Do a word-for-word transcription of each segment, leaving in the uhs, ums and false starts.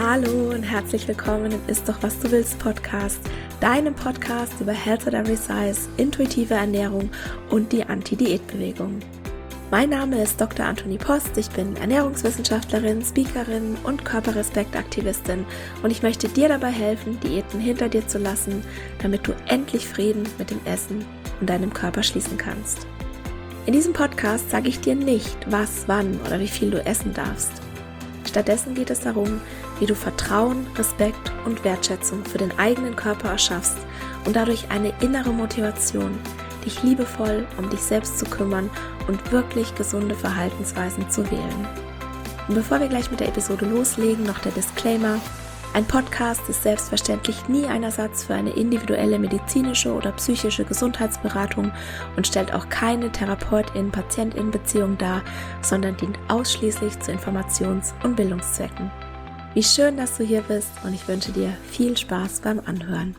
Hallo und herzlich willkommen im Ist doch was du willst Podcast, deinem Podcast über Health at Every Size, intuitive Ernährung und die Anti-Diät-Bewegung. Mein Name ist Doktor Antonie Post, ich bin Ernährungswissenschaftlerin, Speakerin und Körperrespektaktivistin und ich möchte dir dabei helfen, Diäten hinter dir zu lassen, damit du endlich Frieden mit dem Essen und deinem Körper schließen kannst. In diesem Podcast sage ich dir nicht, was, wann oder wie viel du essen darfst. Stattdessen geht es darum, wie du Vertrauen, Respekt und Wertschätzung für den eigenen Körper erschaffst und dadurch eine innere Motivation, dich liebevoll um dich selbst zu kümmern und wirklich gesunde Verhaltensweisen zu wählen. Und bevor wir gleich mit der Episode loslegen, noch der Disclaimer: Ein Podcast ist selbstverständlich nie ein Ersatz für eine individuelle medizinische oder psychische Gesundheitsberatung und stellt auch keine Therapeutin-Patientin-Beziehung dar, sondern dient ausschließlich zu Informations- und Bildungszwecken. Wie schön, dass du hier bist und ich wünsche dir viel Spaß beim Anhören.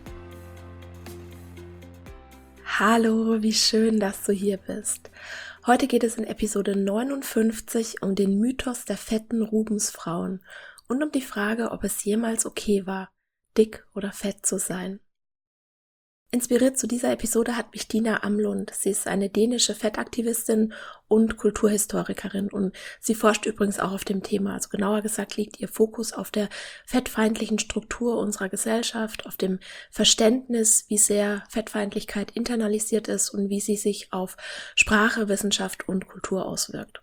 Hallo, wie schön, dass du hier bist. Heute geht es in Episode neunundfünfzig um den Mythos der fetten Rubensfrauen und um die Frage, ob es jemals okay war, dick oder fett zu sein. Inspiriert zu dieser Episode hat mich Dina Amlund. Sie ist eine dänische Fettaktivistin und Kulturhistorikerin und sie forscht übrigens auch auf dem Thema. Also genauer gesagt liegt ihr Fokus auf der fettfeindlichen Struktur unserer Gesellschaft, auf dem Verständnis, wie sehr Fettfeindlichkeit internalisiert ist und wie sie sich auf Sprache, Wissenschaft und Kultur auswirkt.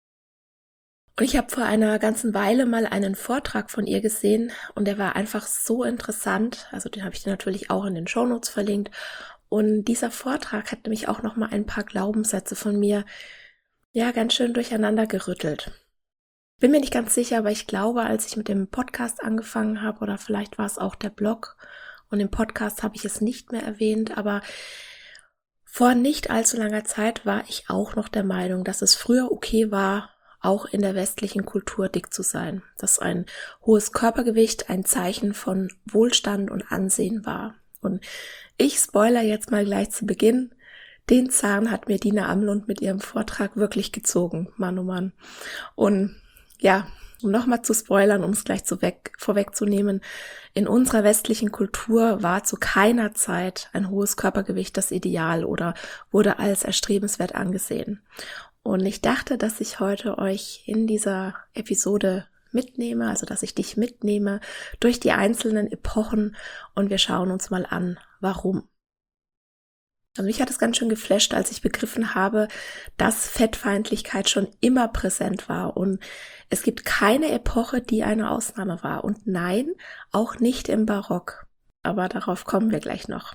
Und ich habe vor einer ganzen Weile mal einen Vortrag von ihr gesehen und der war einfach so interessant. Also den habe ich dir natürlich auch in den Shownotes verlinkt. Und dieser Vortrag hat nämlich auch nochmal ein paar Glaubenssätze von mir, ja, ganz schön durcheinander gerüttelt. Bin mir nicht ganz sicher, aber ich glaube, als ich mit dem Podcast angefangen habe, oder vielleicht war es auch der Blog, und im Podcast habe ich es nicht mehr erwähnt, aber vor nicht allzu langer Zeit war ich auch noch der Meinung, dass es früher okay war, auch in der westlichen Kultur dick zu sein, dass ein hohes Körpergewicht ein Zeichen von Wohlstand und Ansehen war. Und ich spoiler jetzt mal gleich zu Beginn, den Zahn hat mir Dina Amlund mit ihrem Vortrag wirklich gezogen, Mann oh Mann. Und ja, um nochmal zu spoilern, um es gleich zu weg, vorwegzunehmen, in unserer westlichen Kultur war zu keiner Zeit ein hohes Körpergewicht das Ideal oder wurde als erstrebenswert angesehen. Und ich dachte, dass ich heute euch in dieser Episode mitnehme, also dass ich dich mitnehme durch die einzelnen Epochen und wir schauen uns mal an, warum. Also mich hat es ganz schön geflasht, als ich begriffen habe, dass Fettfeindlichkeit schon immer präsent war und es gibt keine Epoche, die eine Ausnahme war. Und nein, auch nicht im Barock. Aber darauf kommen wir gleich noch.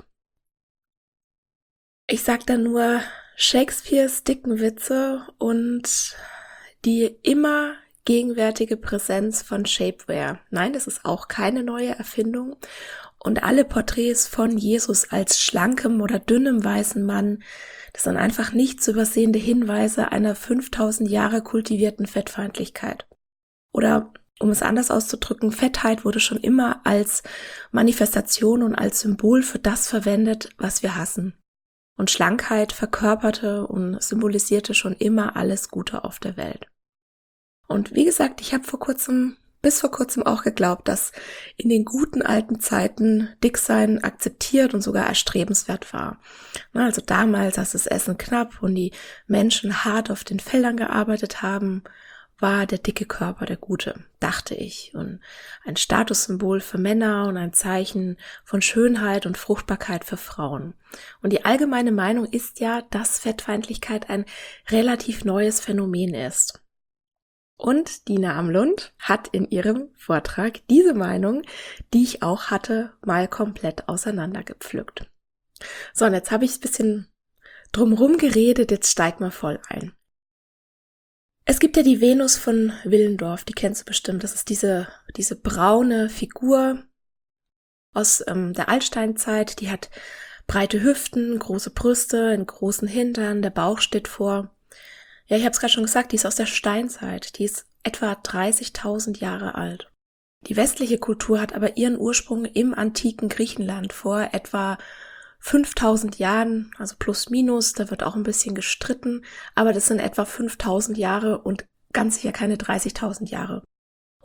Ich sag da nur Shakespeares dicken Witze und die immer gegenwärtige Präsenz von Shapewear. Nein, das ist auch keine neue Erfindung. Und alle Porträts von Jesus als schlankem oder dünnem weißen Mann, das sind einfach nicht zu übersehende Hinweise einer fünftausend Jahre kultivierten Fettfeindlichkeit. Oder um es anders auszudrücken, Fettheit wurde schon immer als Manifestation und als Symbol für das verwendet, was wir hassen. Und Schlankheit verkörperte und symbolisierte schon immer alles Gute auf der Welt. Und wie gesagt, ich habe vor kurzem, bis vor kurzem auch geglaubt, dass in den guten alten Zeiten Dicksein akzeptiert und sogar erstrebenswert war. Also damals, als das Essen knapp und die Menschen hart auf den Feldern gearbeitet haben, war der dicke Körper der Gute, dachte ich. Und ein Statussymbol für Männer und ein Zeichen von Schönheit und Fruchtbarkeit für Frauen. Und die allgemeine Meinung ist ja, dass Fettfeindlichkeit ein relativ neues Phänomen ist. Und Dina Amlund hat in ihrem Vortrag diese Meinung, die ich auch hatte, mal komplett auseinandergepflückt. So, und jetzt habe ich ein bisschen drumherum geredet, jetzt steig mal voll ein. Es gibt ja die Venus von Willendorf, die kennst du bestimmt. Das ist diese diese braune Figur aus ähm, der Altsteinzeit. Die hat breite Hüften, große Brüste, einen großen Hintern, der Bauch steht vor. Ja, ich habe es gerade schon gesagt, die ist aus der Steinzeit. Die ist etwa dreißigtausend Jahre alt. Die westliche Kultur hat aber ihren Ursprung im antiken Griechenland vor etwa fünftausend Jahren, also plus minus, da wird auch ein bisschen gestritten, aber das sind etwa fünftausend Jahre und ganz sicher keine dreißigtausend Jahre.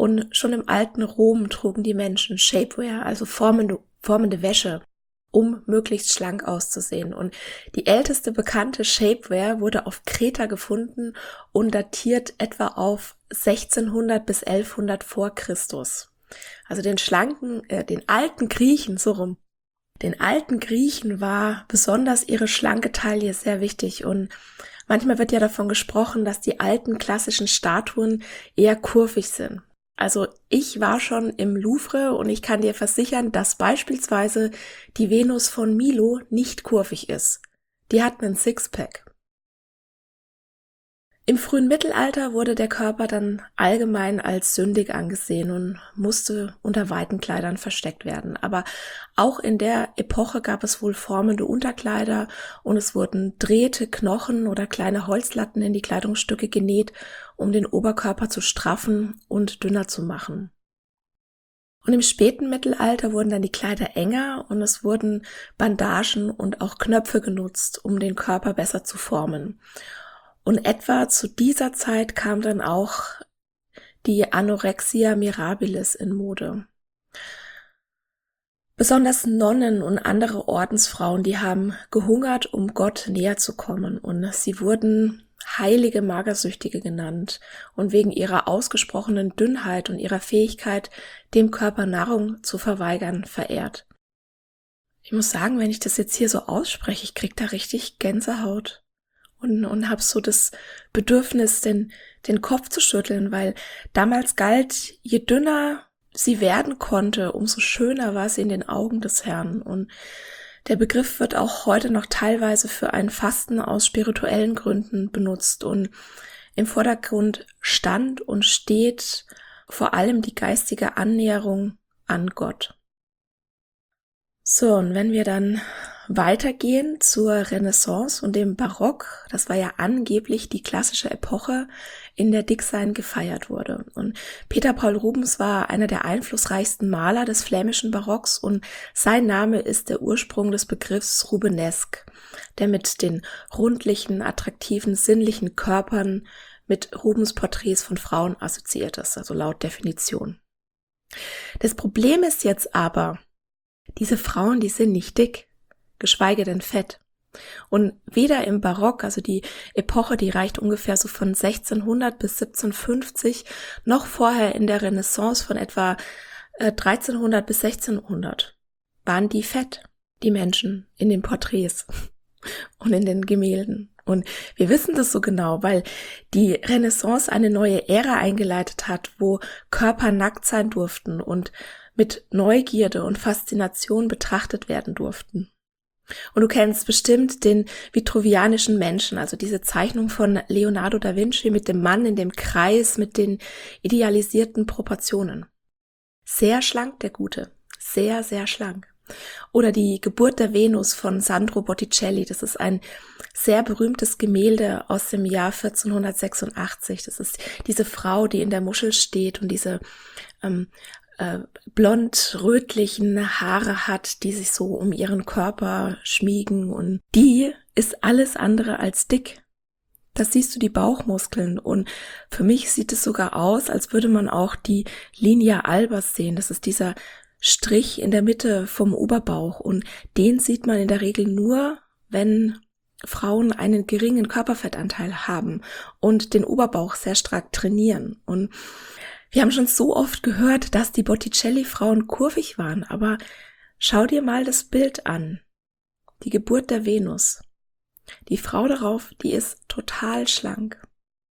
Und schon im alten Rom trugen die Menschen Shapewear, also formende, formende Wäsche, um möglichst schlank auszusehen. Und die älteste bekannte Shapewear wurde auf Kreta gefunden und datiert etwa auf sechzehnhundert bis elfhundert vor Christus. Also den schlanken, äh, den alten Griechen, so rum. Den alten Griechen war besonders ihre schlanke Taille sehr wichtig und manchmal wird ja davon gesprochen, dass die alten klassischen Statuen eher kurvig sind. Also ich war schon im Louvre und ich kann dir versichern, dass beispielsweise die Venus von Milo nicht kurvig ist. Die hat einen Sixpack. Im frühen Mittelalter wurde der Körper dann allgemein als sündig angesehen und musste unter weiten Kleidern versteckt werden. Aber auch in der Epoche gab es wohl formende Unterkleider und es wurden Drähte, Knochen oder kleine Holzlatten in die Kleidungsstücke genäht, um den Oberkörper zu straffen und dünner zu machen. Und im späten Mittelalter wurden dann die Kleider enger und es wurden Bandagen und auch Knöpfe genutzt, um den Körper besser zu formen. Und etwa zu dieser Zeit kam dann auch die Anorexia mirabilis in Mode. Besonders Nonnen und andere Ordensfrauen, die haben gehungert, um Gott näher zu kommen. Und sie wurden heilige Magersüchtige genannt und wegen ihrer ausgesprochenen Dünnheit und ihrer Fähigkeit, dem Körper Nahrung zu verweigern, verehrt. Ich muss sagen, wenn ich das jetzt hier so ausspreche, ich krieg da richtig Gänsehaut. Und, und habe so das Bedürfnis, den, den Kopf zu schütteln, weil damals galt, je dünner sie werden konnte, umso schöner war sie in den Augen des Herrn. Und der Begriff wird auch heute noch teilweise für ein Fasten aus spirituellen Gründen benutzt. Und im Vordergrund stand und steht vor allem die geistige Annäherung an Gott. So, und wenn wir dann weitergehen zur Renaissance und dem Barock, das war ja angeblich die klassische Epoche, in der Dicksein gefeiert wurde. Und Peter Paul Rubens war einer der einflussreichsten Maler des flämischen Barocks und sein Name ist der Ursprung des Begriffs Rubenesque, der mit den rundlichen, attraktiven, sinnlichen Körpern mit Rubens Porträts von Frauen assoziiert ist, also laut Definition. Das Problem ist jetzt aber, diese Frauen, die sind nicht dick, geschweige denn fett. Und weder im Barock, also die Epoche, die reicht ungefähr so von sechzehnhundert bis siebzehnhundertfünfzig, noch vorher in der Renaissance von etwa äh, dreizehnhundert bis sechzehnhundert, waren die fett, die Menschen in den Porträts und in den Gemälden. Und wir wissen das so genau, weil die Renaissance eine neue Ära eingeleitet hat, wo Körper nackt sein durften und mit Neugierde und Faszination betrachtet werden durften. Und du kennst bestimmt den vitruvianischen Menschen, also diese Zeichnung von Leonardo da Vinci mit dem Mann in dem Kreis mit den idealisierten Proportionen. Sehr schlank, der Gute. Sehr, sehr schlank. Oder die Geburt der Venus von Sandro Botticelli. Das ist ein sehr berühmtes Gemälde aus dem Jahr vierzehnhundertsechsundachtzig. Das ist diese Frau, die in der Muschel steht und diese ähm, blond-rötlichen Haare hat, die sich so um ihren Körper schmiegen und die ist alles andere als dick. Da siehst du die Bauchmuskeln und für mich sieht es sogar aus, als würde man auch die Linea albas sehen. Das ist dieser Strich in der Mitte vom Oberbauch und den sieht man in der Regel nur, wenn Frauen einen geringen Körperfettanteil haben und den Oberbauch sehr stark trainieren. Und wir haben schon so oft gehört, dass die Botticelli-Frauen kurvig waren, aber schau dir mal das Bild an. Die Geburt der Venus. Die Frau darauf, die ist total schlank.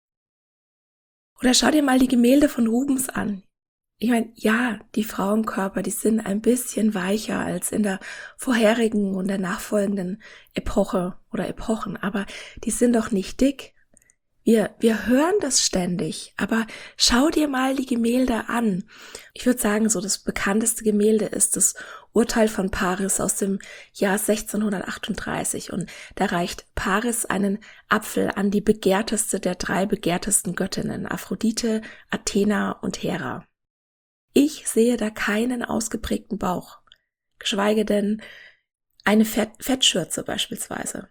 Oder schau dir mal die Gemälde von Rubens an. Ich meine, ja, die Frauenkörper, die sind ein bisschen weicher als in der vorherigen und der nachfolgenden Epoche oder Epochen, aber die sind doch nicht dick. Wir, wir hören das ständig, aber schau dir mal die Gemälde an. Ich würde sagen, so das bekannteste Gemälde ist das Urteil von Paris aus dem Jahr sechzehnhundertachtunddreißig und da reicht Paris einen Apfel an die begehrteste der drei begehrtesten Göttinnen, Aphrodite, Athena und Hera. Ich sehe da keinen ausgeprägten Bauch, geschweige denn eine Fett- Fettschürze beispielsweise.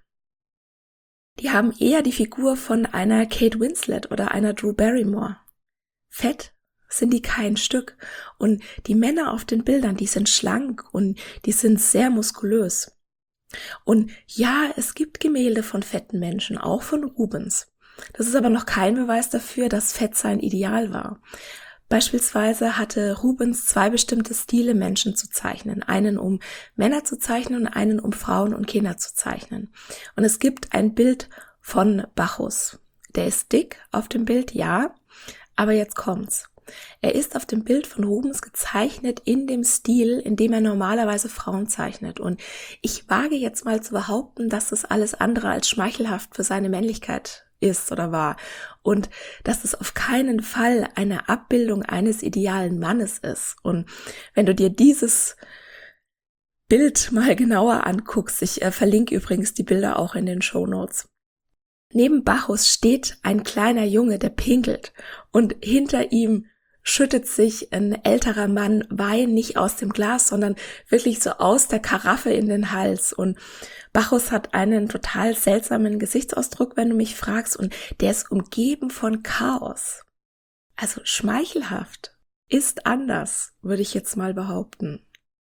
Die haben eher die Figur von einer Kate Winslet oder einer Drew Barrymore. Fett sind die kein Stück. Und die Männer auf den Bildern, die sind schlank und die sind sehr muskulös. Und ja, es gibt Gemälde von fetten Menschen, auch von Rubens. Das ist aber noch kein Beweis dafür, dass Fett sein Ideal war. Beispielsweise hatte Rubens zwei bestimmte Stile, Menschen zu zeichnen. Einen, um Männer zu zeichnen und einen, um Frauen und Kinder zu zeichnen. Und es gibt ein Bild von Bacchus. Der ist dick auf dem Bild, ja, aber jetzt kommt's. Er ist auf dem Bild von Rubens gezeichnet in dem Stil, in dem er normalerweise Frauen zeichnet. Und ich wage jetzt mal zu behaupten, dass das alles andere als schmeichelhaft für seine Männlichkeit ist oder war. Und dass es auf keinen Fall eine Abbildung eines idealen Mannes ist. Und wenn du dir dieses Bild mal genauer anguckst, ich äh, verlinke übrigens die Bilder auch in den Shownotes. Neben Bacchus steht ein kleiner Junge, der pinkelt. Und hinter ihm schüttet sich ein älterer Mann Wein nicht aus dem Glas, sondern wirklich so aus der Karaffe in den Hals. Und Bacchus hat einen total seltsamen Gesichtsausdruck, wenn du mich fragst, und der ist umgeben von Chaos. Also schmeichelhaft ist anders, würde ich jetzt mal behaupten.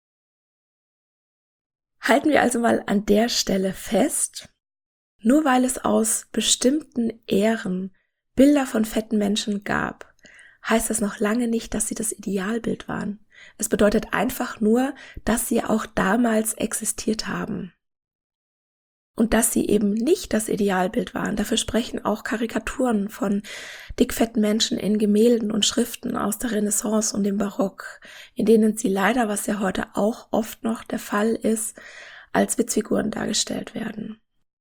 Halten wir also mal an der Stelle fest, nur weil es aus bestimmten Ähren Bilder von fetten Menschen gab, heißt das noch lange nicht, dass sie das Idealbild waren. Es bedeutet einfach nur, dass sie auch damals existiert haben. Und dass sie eben nicht das Idealbild waren. Dafür sprechen auch Karikaturen von dickfetten Menschen in Gemälden und Schriften aus der Renaissance und dem Barock, in denen sie leider, was ja heute auch oft noch der Fall ist, als Witzfiguren dargestellt werden.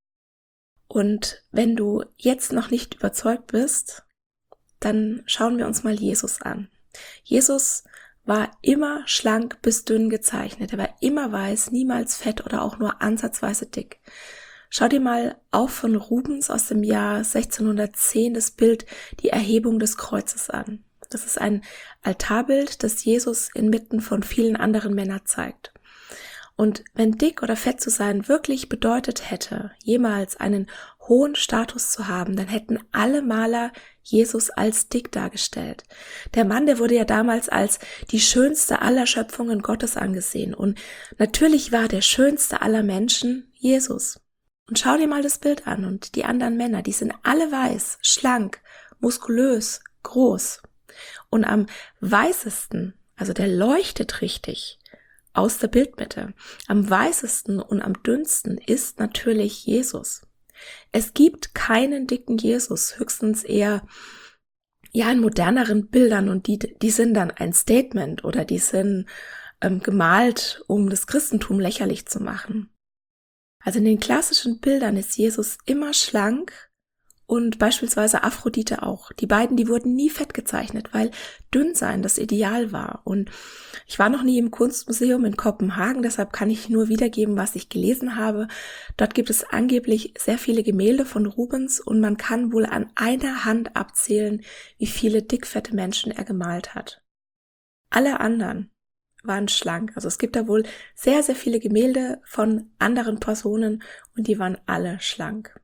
Und wenn du jetzt noch nicht überzeugt bist, dann schauen wir uns mal Jesus an. Jesus war immer schlank bis dünn gezeichnet. Er war immer weiß, niemals fett oder auch nur ansatzweise dick. Schau dir mal auch von Rubens aus dem Jahr sechzehnhundertzehn das Bild Die Erhebung des Kreuzes an. Das ist ein Altarbild, das Jesus inmitten von vielen anderen Männern zeigt. Und wenn dick oder fett zu sein wirklich bedeutet hätte, jemals einen hohen Status zu haben, dann hätten alle Maler Jesus als dick dargestellt. Der Mann, der wurde ja damals als die schönste aller Schöpfungen Gottes angesehen. Und natürlich war der schönste aller Menschen Jesus. Und schau dir mal das Bild an und die anderen Männer, die sind alle weiß, schlank, muskulös, groß. Und am weißesten, also der leuchtet richtig aus der Bildmitte, am weißesten und am dünnsten ist natürlich Jesus. Es gibt keinen dicken Jesus, höchstens eher ja in moderneren Bildern und die, die sind dann ein Statement oder die sind ähm, gemalt, um das Christentum lächerlich zu machen. Also in den klassischen Bildern ist Jesus immer schlank und beispielsweise Aphrodite auch. Die beiden, die wurden nie fett gezeichnet, weil dünn sein das Ideal war. Und ich war noch nie im Kunstmuseum in Kopenhagen, deshalb kann ich nur wiedergeben, was ich gelesen habe. Dort gibt es angeblich sehr viele Gemälde von Rubens und man kann wohl an einer Hand abzählen, wie viele dickfette Menschen er gemalt hat. Alle anderen waren schlank. Also es gibt da wohl sehr, sehr viele Gemälde von anderen Personen und die waren alle schlank.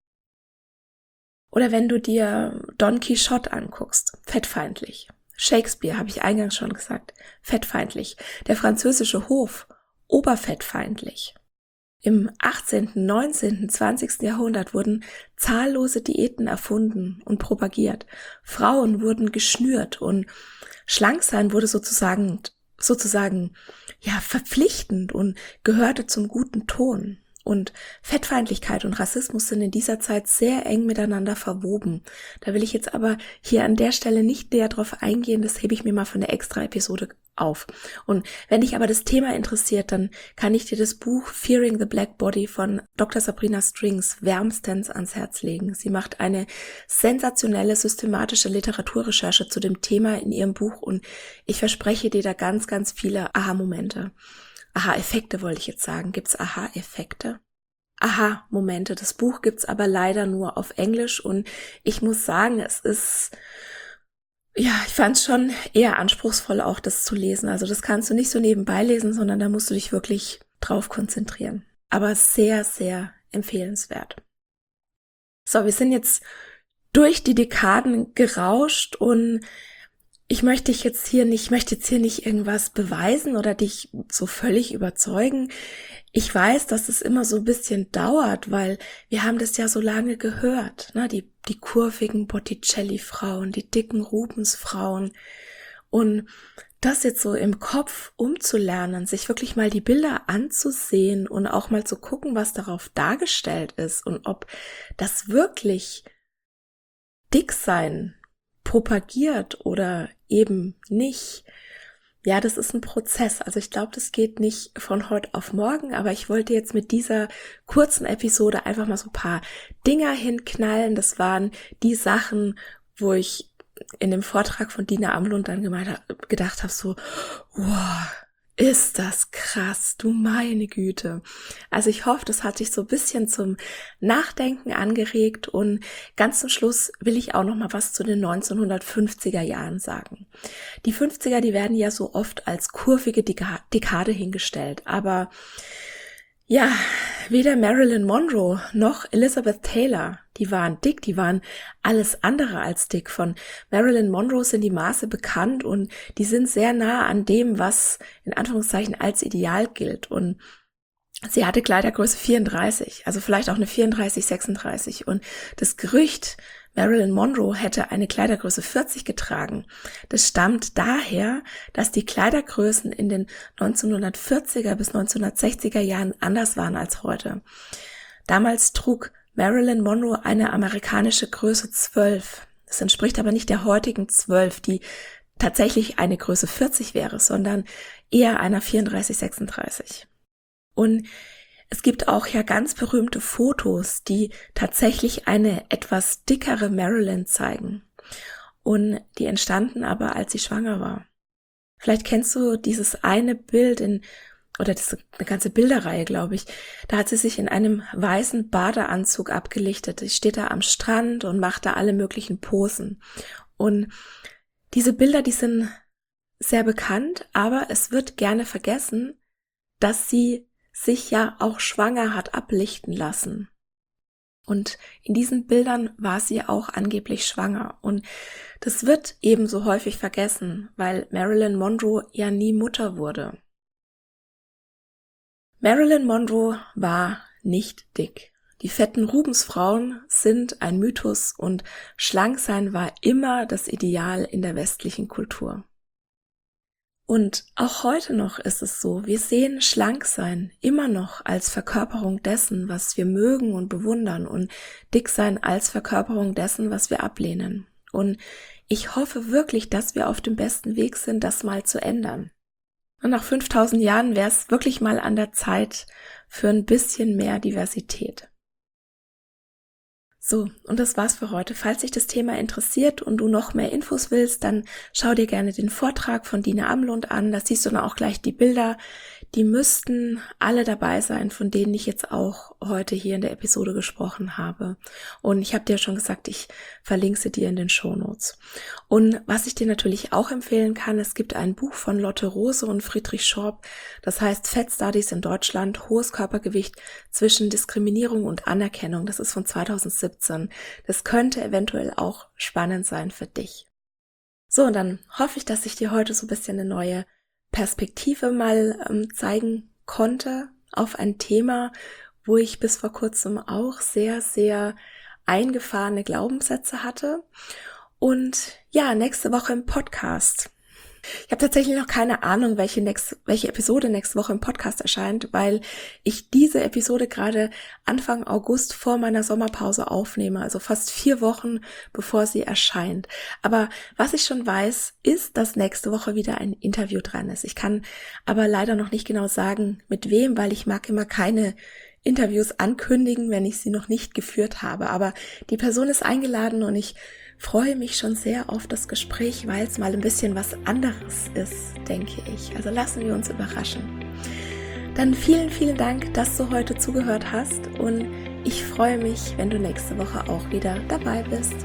Oder wenn du dir Don Quixote anguckst, fettfeindlich. Shakespeare, habe ich eingangs schon gesagt, fettfeindlich. Der französische Hof, oberfettfeindlich. Im achtzehnten, neunzehnten, zwanzigsten Jahrhundert wurden zahllose Diäten erfunden und propagiert. Frauen wurden geschnürt und Schlanksein wurde sozusagen sozusagen ja verpflichtend und gehörte zum guten Ton. Und Fettfeindlichkeit und Rassismus sind in dieser Zeit sehr eng miteinander verwoben. Da will ich jetzt aber hier an der Stelle nicht näher drauf eingehen, das hebe ich mir mal für eine extra Episode auf. Und wenn dich aber das Thema interessiert, dann kann ich dir das Buch Fearing the Black Body von Doktor Sabrina Strings wärmstens ans Herz legen. Sie macht eine sensationelle systematische Literaturrecherche zu dem Thema in ihrem Buch und ich verspreche dir da ganz, ganz viele Aha-Momente. Aha-Effekte wollte ich jetzt sagen. Gibt's Aha-Effekte? Aha-Momente. Das Buch gibt's aber leider nur auf Englisch und ich muss sagen, es ist, ja, ich fand es schon eher anspruchsvoll auch das zu lesen. Also das kannst du nicht so nebenbei lesen, sondern da musst du dich wirklich drauf konzentrieren. Aber sehr, sehr empfehlenswert. So, wir sind jetzt durch die Dekaden gerauscht und ich möchte dich jetzt hier nicht, ich möchte jetzt hier nicht irgendwas beweisen oder dich so völlig überzeugen. Ich weiß, dass es immer so ein bisschen dauert, weil wir haben das ja so lange gehört, ne? Die, die kurvigen Botticelli-Frauen, die dicken Rubens-Frauen. Und das jetzt so im Kopf umzulernen, sich wirklich mal die Bilder anzusehen und auch mal zu gucken, was darauf dargestellt ist und ob das wirklich Dicksein propagiert oder eben nicht. Ja, das ist ein Prozess. Also ich glaube, das geht nicht von heute auf morgen, aber ich wollte jetzt mit dieser kurzen Episode einfach mal so ein paar Dinger hinknallen. Das waren die Sachen, wo ich in dem Vortrag von Dina Amlund dann gemeint, gedacht habe, so, wow, ist das krass, du meine Güte. Also ich hoffe, das hat dich so ein bisschen zum Nachdenken angeregt und ganz zum Schluss will ich auch noch mal was zu den neunzehnhundertfünfziger Jahren sagen. Die fünfziger, die werden ja so oft als kurvige Dekade hingestellt, aber ja, weder Marilyn Monroe noch Elizabeth Taylor, die waren dick, die waren alles andere als dick. Von Marilyn Monroe sind die Maße bekannt und die sind sehr nah an dem, was in Anführungszeichen als Ideal gilt. Und sie hatte Kleidergröße vierunddreißig, also vielleicht auch eine vierunddreißig, sechsunddreißig. Und das Gerücht, Marilyn Monroe hätte eine Kleidergröße vierzig getragen. Das stammt daher, dass die Kleidergrößen in den neunzehnhundertvierziger bis neunzehnhundertsechziger Jahren anders waren als heute. Damals trug Marilyn Monroe eine amerikanische Größe zwölf. Das entspricht aber nicht der heutigen zwölf, die tatsächlich eine Größe vierzig wäre, sondern eher einer vierunddreißig, sechsunddreißig. Und es gibt auch ja ganz berühmte Fotos, die tatsächlich eine etwas dickere Marilyn zeigen. Und die entstanden aber, als sie schwanger war. Vielleicht kennst du dieses eine Bild in, oder das ist eine ganze Bilderreihe, glaube ich. Da hat sie sich in einem weißen Badeanzug abgelichtet. Sie steht da am Strand und macht da alle möglichen Posen. Und diese Bilder, die sind sehr bekannt, aber es wird gerne vergessen, dass sie sich ja auch schwanger hat ablichten lassen. Und in diesen Bildern war sie auch angeblich schwanger. Und das wird ebenso häufig vergessen, weil Marilyn Monroe ja nie Mutter wurde. Marilyn Monroe war nicht dick. Die fetten Rubensfrauen sind ein Mythos und Schlanksein war immer das Ideal in der westlichen Kultur. Und auch heute noch ist es so, wir sehen Schlanksein immer noch als Verkörperung dessen, was wir mögen und bewundern und Dicksein als Verkörperung dessen, was wir ablehnen. Und ich hoffe wirklich, dass wir auf dem besten Weg sind, das mal zu ändern. Und nach fünftausend Jahren wäre es wirklich mal an der Zeit für ein bisschen mehr Diversität. So, und das war's für heute. Falls dich das Thema interessiert und du noch mehr Infos willst, dann schau dir gerne den Vortrag von Dina Amlund an. Da siehst du dann auch gleich die Bilder. Die müssten alle dabei sein, von denen ich jetzt auch heute hier in der Episode gesprochen habe. Und ich habe dir schon gesagt, ich verlinke sie dir in den Shownotes. Und was ich dir natürlich auch empfehlen kann, es gibt ein Buch von Lotte Rose und Friedrich Schorb, das heißt Fat Studies in Deutschland, hohes Körpergewicht zwischen Diskriminierung und Anerkennung. Das ist von zweitausendsiebzehn. Das könnte eventuell auch spannend sein für dich. So, und dann hoffe ich, dass ich dir heute so ein bisschen eine neue Perspektive mal ähm, zeigen konnte auf ein Thema, wo ich bis vor kurzem auch sehr, sehr eingefahrene Glaubenssätze hatte. Und ja, nächste Woche im Podcast. Ich habe tatsächlich noch keine Ahnung, welche, nächste, welche Episode nächste Woche im Podcast erscheint, weil ich diese Episode gerade Anfang August vor meiner Sommerpause aufnehme, also fast vier Wochen, bevor sie erscheint. Aber was ich schon weiß, ist, dass nächste Woche wieder ein Interview dran ist. Ich kann aber leider noch nicht genau sagen, mit wem, weil ich mag immer keine Interviews ankündigen, wenn ich sie noch nicht geführt habe. Aber die Person ist eingeladen und ich freue mich schon sehr auf das Gespräch, weil es mal ein bisschen was anderes ist, denke ich. Also lassen wir uns überraschen. Dann vielen, vielen Dank, dass du heute zugehört hast und ich freue mich, wenn du nächste Woche auch wieder dabei bist.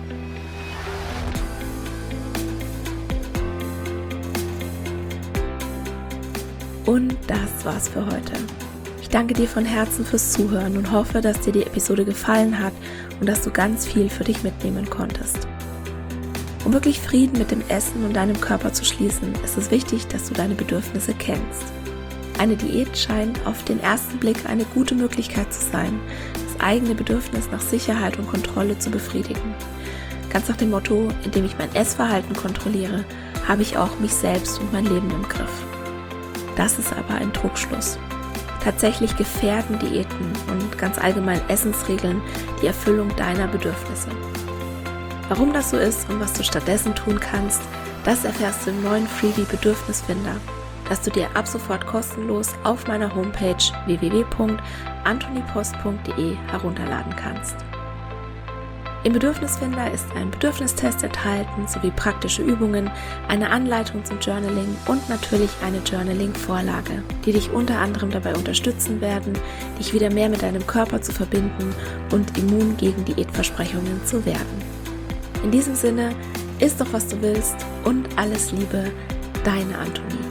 Und das war's für heute. Ich danke dir von Herzen fürs Zuhören und hoffe, dass dir die Episode gefallen hat und dass du ganz viel für dich mitnehmen konntest. Um wirklich Frieden mit dem Essen und deinem Körper zu schließen, ist es wichtig, dass du deine Bedürfnisse kennst. Eine Diät scheint auf den ersten Blick eine gute Möglichkeit zu sein, das eigene Bedürfnis nach Sicherheit und Kontrolle zu befriedigen. Ganz nach dem Motto, indem ich mein Essverhalten kontrolliere, habe ich auch mich selbst und mein Leben im Griff. Das ist aber ein Trugschluss. Tatsächlich gefährden Diäten und ganz allgemein Essensregeln die Erfüllung deiner Bedürfnisse. Warum das so ist und was du stattdessen tun kannst, das erfährst du im neuen Freebie Bedürfnisfinder, das du dir ab sofort kostenlos auf meiner Homepage w w w punkt antonipost punkt d e herunterladen kannst. Im Bedürfnisfinder ist ein Bedürfnistest enthalten sowie praktische Übungen, eine Anleitung zum Journaling und natürlich eine Journaling-Vorlage, die dich unter anderem dabei unterstützen werden, dich wieder mehr mit deinem Körper zu verbinden und immun gegen Diätversprechungen zu werden. In diesem Sinne, iss doch was du willst und alles Liebe, deine Antonie.